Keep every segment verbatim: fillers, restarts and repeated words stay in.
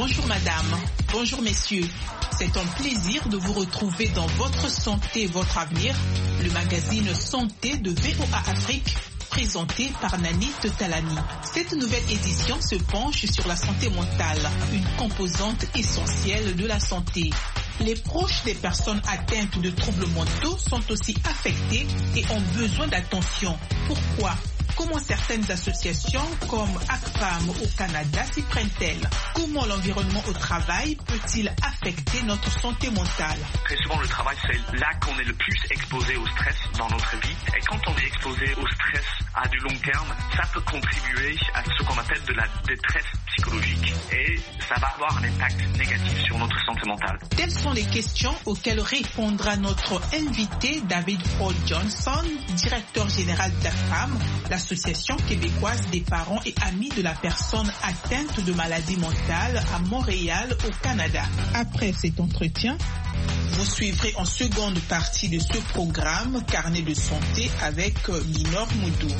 Bonjour madame, bonjour messieurs. C'est un plaisir de vous retrouver dans Votre Santé, Votre Avenir, le magazine Santé de V O A Afrique, présenté par Nanit Talani. Cette nouvelle édition se penche sur la santé mentale, une composante essentielle de la santé. Les proches des personnes atteintes de troubles mentaux sont aussi affectés et ont besoin d'attention. Pourquoi ? Comment certaines associations comme ACPAM au Canada s'y prennent-elles? Comment l'environnement au travail peut-il affecter notre santé mentale? Très souvent, le travail, c'est là qu'on est le plus exposé au stress dans notre vie. Et quand on est exposé au stress à du long terme, ça peut contribuer à ce qu'on appelle de la détresse psychologique. Et ça va avoir un impact négatif sur notre santé mentale. Telles sont les questions auxquelles répondra notre invité David Ford Johnson, directeur général d'ACPAM, l'Association québécoise des parents et amis de la personne atteinte de maladie mentale à Montréal, au Canada. Après cet entretien, vous suivrez en seconde partie de ce programme Carnet de santé avec Minor Moudou.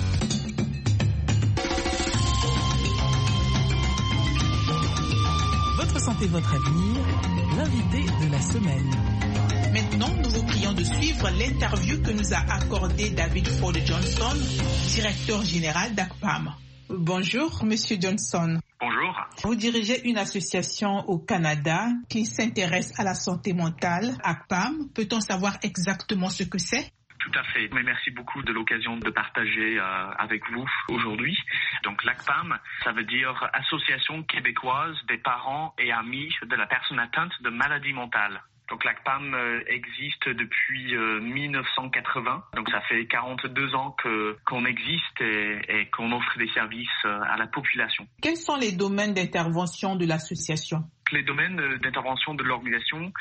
Votre santé, votre avenir, l'invité de la semaine. Maintenant, nous vous prions de suivre l'interview que nous a accordée David Ford Johnson, directeur général d'ACPAM. Bonjour, Monsieur Johnson. Bonjour. Vous dirigez une association au Canada qui s'intéresse à la santé mentale, ACPAM. Peut-on savoir exactement ce que c'est? Tout à fait. Mais merci beaucoup de l'occasion de partager euh, avec vous aujourd'hui. Donc l'ACPAM, ça veut dire Association québécoise des parents et amis de la personne atteinte de maladie mentale. Donc l'ACPAM euh, existe depuis euh, mille neuf cent quatre-vingts, donc ça fait quarante-deux ans que, qu'on existe et, et qu'on offre des services euh, à la population. Quels sont les domaines d'intervention de l'association? Les domaines d'intervention de l'organisation,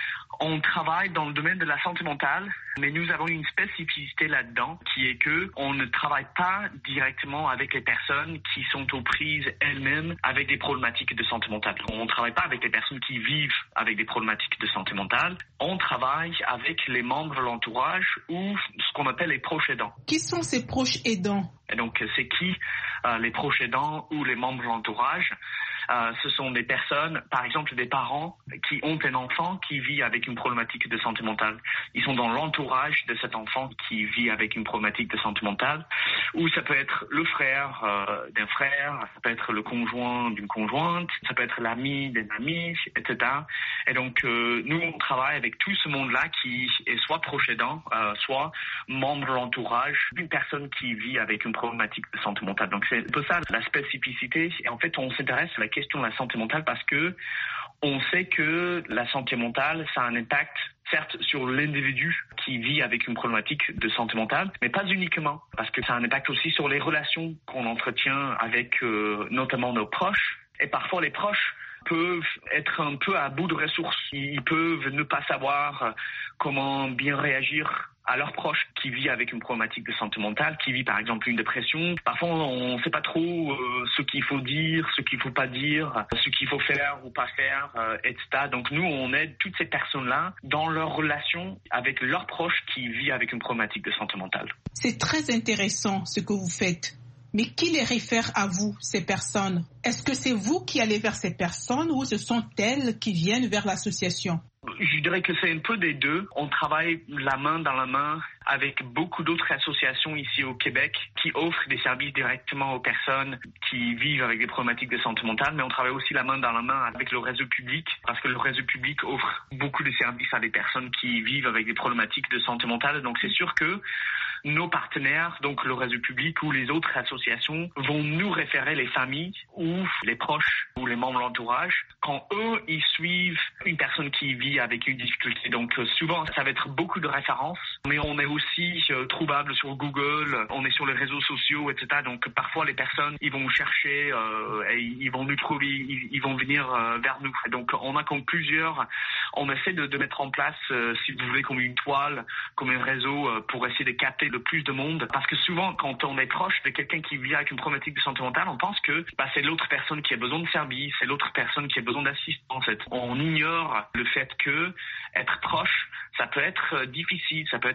on travaille dans le domaine de la santé mentale, mais nous avons une spécificité là-dedans qui est que on ne travaille pas directement avec les personnes qui sont aux prises elles-mêmes avec des problématiques de santé mentale. On ne travaille pas avec les personnes qui vivent avec des problématiques de santé mentale. On travaille avec les membres de l'entourage ou ce qu'on appelle les proches aidants. Qui sont ces proches aidants? Et donc, c'est qui euh, les proches aidants ou les membres de l'entourage? Euh, ce sont des personnes, par exemple des parents qui ont un enfant qui vit avec une problématique de santé mentale. Ils sont dans l'entourage de cet enfant qui vit avec une problématique de santé mentale. Ou ça peut être le frère euh, d'un frère, ça peut être le conjoint d'une conjointe, ça peut être l'ami d'un ami, et cetera. Et donc, euh, nous, on travaille avec tout ce monde-là qui est soit proche aidant, euh, soit membre de l'entourage d'une personne qui vit avec une problématique de santé mentale. Donc, c'est un peu ça la spécificité. Et en fait, on s'intéresse à la question de la santé mentale parce que on sait que la santé mentale, ça a un impact, certes, sur l'individu qui vit avec une problématique de santé mentale, mais pas uniquement, parce que ça a un impact aussi sur les relations qu'on entretient avec euh, notamment nos proches. Et parfois, les proches peuvent être un peu à bout de ressources. Ils peuvent ne pas savoir comment bien réagir à leurs proches qui vivent avec une problématique de santé mentale, qui vit par exemple une dépression. Parfois, on ne sait pas trop euh, ce qu'il faut dire, ce qu'il ne faut pas dire, ce qu'il faut faire ou pas faire, euh, et cetera. Donc nous, on aide toutes ces personnes-là dans leur relation avec leurs proches qui vivent avec une problématique de santé mentale. C'est très intéressant ce que vous faites. Mais qui les réfère à vous, ces personnes? Est-ce que c'est vous qui allez vers ces personnes ou ce sont elles qui viennent vers l'association? Je dirais que c'est un peu des deux. On travaille la main dans la main avec beaucoup d'autres associations ici au Québec qui offrent des services directement aux personnes qui vivent avec des problématiques de santé mentale, mais on travaille aussi la main dans la main avec le réseau public parce que le réseau public offre beaucoup de services à des personnes qui vivent avec des problématiques de santé mentale. Donc c'est sûr que nos partenaires, donc le réseau public ou les autres associations, vont nous référer les familles ou les proches ou les membres de l'entourage quand eux, ils suivent une personne qui vit avec une difficulté. Donc souvent, ça va être beaucoup de références, mais on est aussi euh, trouvable sur Google, on est sur les réseaux sociaux, et cetera. Donc parfois, les personnes, ils vont chercher euh, et ils vont nous trouver, ils, ils vont venir euh, vers nous. Donc on a comme plusieurs, on essaie de, de mettre en place, euh, si vous voulez, comme une toile, comme un réseau euh, pour essayer de capter le plus de monde. Parce que souvent, quand on est proche de quelqu'un qui vit avec une problématique de santé mentale, on pense que bah, c'est l'autre personne qui a besoin de service, c'est l'autre personne qui a besoin d'assistance. On ignore le fait que être proche, ça peut être difficile, ça peut être